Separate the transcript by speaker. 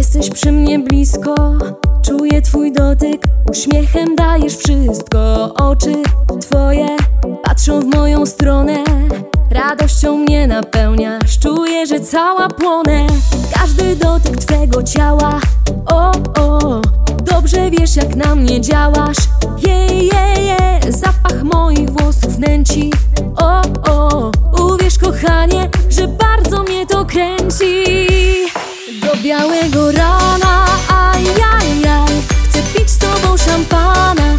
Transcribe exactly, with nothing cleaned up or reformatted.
Speaker 1: jesteś przy mnie blisko, czuję twój dotyk, uśmiechem dajesz wszystko. Oczy twoje patrzą w moją stronę, radością mnie napełniasz, czuję, że cała płonę. Każdy dotyk twego ciała, o, o, dobrze wiesz jak na mnie działasz. Je, je, je, zapach moich włosów nęci, o, o, uwierz kochanie, że bardzo mnie to kręci. Do białego rana, aj, aj, aj, chcę pić z tobą szampana.